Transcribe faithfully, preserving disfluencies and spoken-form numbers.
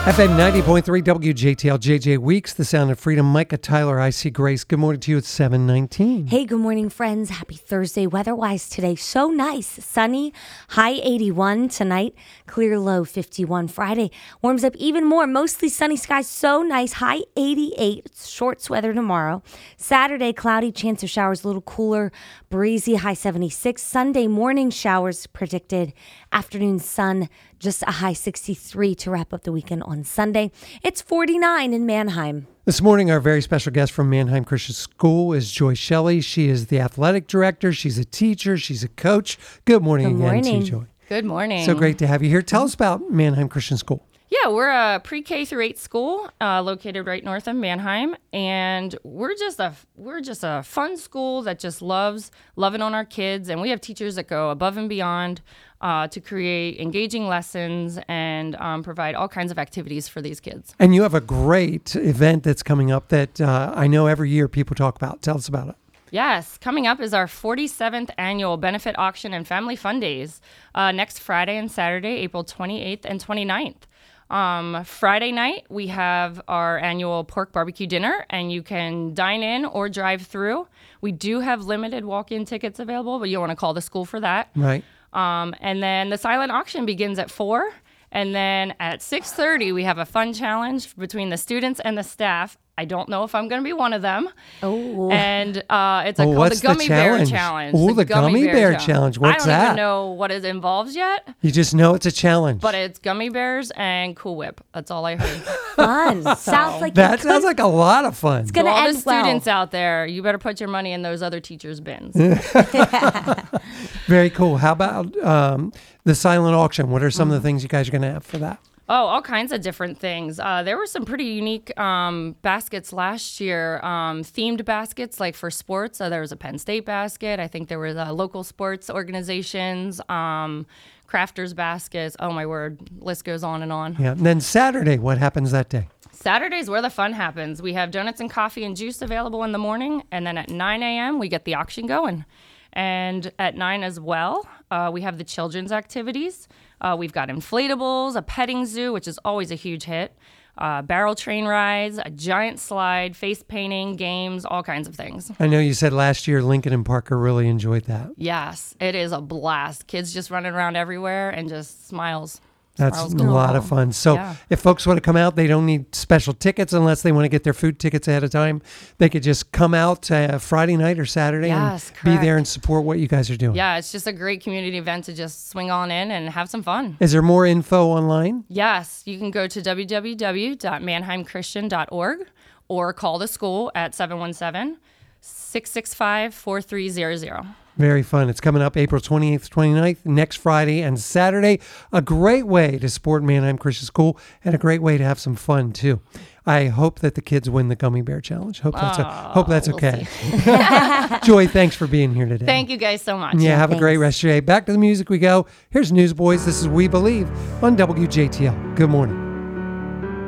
F M ninety point three W J T L, J J Weeks, The Sound of Freedom. Micah Tyler, I C Grace. Good morning to you at seven nineteen. Hey, good morning, friends. Happy Thursday. Weather-wise today, so nice. Sunny, high eighty-one tonight, clear low fifty-one. Friday warms up even more. Mostly sunny skies, so nice, high eighty-eight. It's shorts weather tomorrow. Saturday, cloudy, chance of showers, a little cooler, breezy, high seventy-six. Sunday, morning showers predicted. Afternoon sun, just a high sixty-three to wrap up the weekend on Sunday. It's forty-nine in Mannheim. This morning, our very special guest from Mannheim Christian School is Joy Shelley. She is the athletic director. She's a teacher. She's a coach. Good morning, Good morning. again to you, Joy. Good morning. So great to have you here. Tell us about Mannheim Christian School. Yeah, we're a pre-K through eight school uh, located right north of Mannheim, and we're just a we're just a fun school that just loves loving on our kids, and we have teachers that go above and beyond uh, to create engaging lessons and um, provide all kinds of activities for these kids. And you have a great event that's coming up that uh, I know every year people talk about. Tell us about it. Yes, coming up is our forty-seventh annual benefit auction and family fun days uh, next Friday and Saturday, April twenty-eighth and twenty-ninth. Um, Friday night, we have our annual pork barbecue dinner, and you can dine in or drive through. We do have limited walk-in tickets available, but you'll want to call the school for that. Right. Um, and then the silent auction begins at four. And then at six thirty, we have a fun challenge between the students and the staff. I don't know if I'm going to be one of them. Oh. And uh, it's a, Oh, called what's the Gummy the Bear challenge? Challenge. Oh, the Gummy Bear Challenge. What's I don't that? even know what it involves yet, You just know it's a challenge. but it's gummy bears and Cool Whip. That's all I heard. Fun. Sounds like that it sounds could- like a lot of fun. It's going To to all end the well. students out there, you better put your money in those other teachers' bins. Very cool. How about um, the silent auction? What are some Mm-hmm. of the things you guys are going to have for that? Oh, all kinds of different things. Uh, there were some pretty unique um, baskets last year, um, themed baskets like for sports. So there was a Penn State basket. I think there were uh, local sports organizations, um, crafters baskets. Oh, my word. List goes on and on. Yeah. And then Saturday, what happens that day? Saturday's where the fun happens. We have donuts and coffee and juice available in the morning. And then at nine a.m., we get the auction going. And at nine as well, uh, we have the children's activities. Uh, we've got inflatables, a petting zoo, which is always a huge hit, uh, barrel train rides, a giant slide, face painting, games, all kinds of things. I know you said last year Lincoln and Parker really enjoyed that. Yes, it is a blast. Kids just running around everywhere and just smiles. That's Smiles a galore. lot of fun. So Yeah. if folks want to come out, they don't need special tickets unless they want to get their food tickets ahead of time. They could just come out uh, Friday night or Saturday Yes, and be there correct. and support what you guys are doing. Yeah, it's just a great community event to just swing on in and have some fun. Is there more info online? Yes, you can go to w w w dot mannheim christian dot org or call the school at seven one seven, six six five, four three zero zero. Very fun. It's coming up April twenty-eighth, twenty-ninth, next Friday and Saturday. A great way to support Mannheim Christian School and a great way to have some fun, too. I hope that the kids win the Gummy Bear Challenge. Hope that's, a, hope that's we'll okay. Joy, thanks for being here today. Thank you guys so much. Yeah, have a great Thanks. rest of your day. Back to the music we go. Here's Newsboys. This is We Believe on W J T L. Good morning.